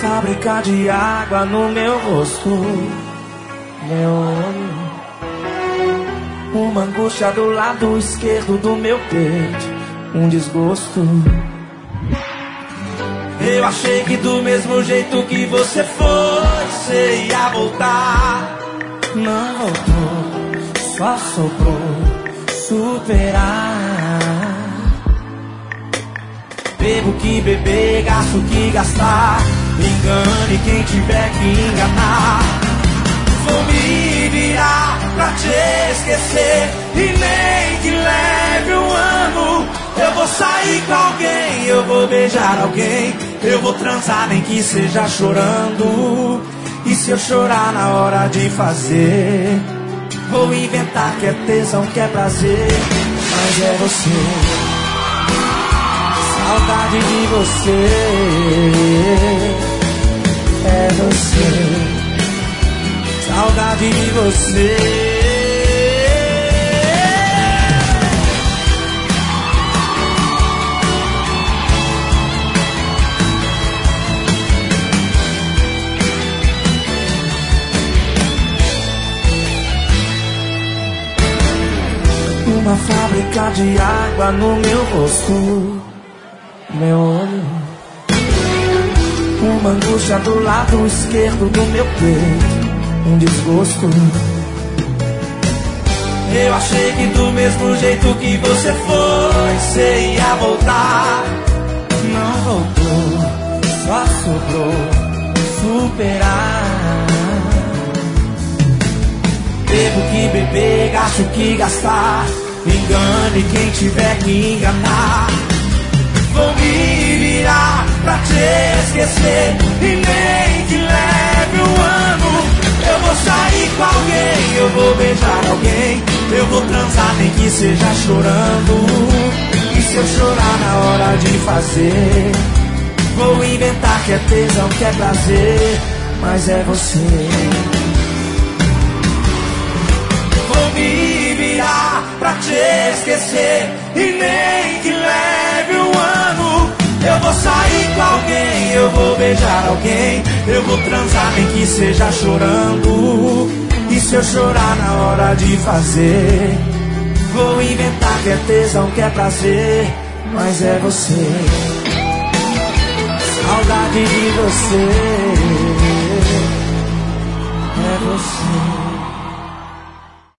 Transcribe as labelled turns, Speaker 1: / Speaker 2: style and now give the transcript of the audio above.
Speaker 1: fábrica de água no meu rosto, meu olho. Uma angústia do lado esquerdo do meu peito, um desgosto. Eu achei que do mesmo jeito que você foi, você ia voltar. Não voltou, só sobrou superar. Bebo que beber, gasto que gastar. Engane quem tiver que enganar. Vou me virar pra te esquecer e nem que leve um ano. Eu vou sair com alguém, eu vou beijar alguém, eu vou transar nem que seja chorando. E se eu chorar na hora de fazer, vou inventar que é tesão, que é prazer. Mas é você, saudade de você. É você, saudade de você. Uma fábrica de água no meu rosto, meu olho. Uma angústia do lado esquerdo do meu peito, um desgosto. Eu achei que do mesmo jeito que você foi, você ia voltar. Não voltou, só sobrou superar. Bebo que beber, gasto que gastar. Engane quem tiver que enganar. Vou me virar pra te esquecer e nem que leve um ano. Eu vou sair com alguém, eu vou beijar alguém, eu vou transar nem que seja chorando. E se eu chorar na hora de fazer, vou inventar que é tesão, que é prazer. Mas é você. Vou me virar pra te esquecer e nem que leve um ano. Eu vou sair com alguém, eu vou beijar alguém, eu vou transar nem que seja chorando. E se eu chorar na hora de fazer, vou inventar que é tesão, que é prazer. Mas é você, saudade de você. É você.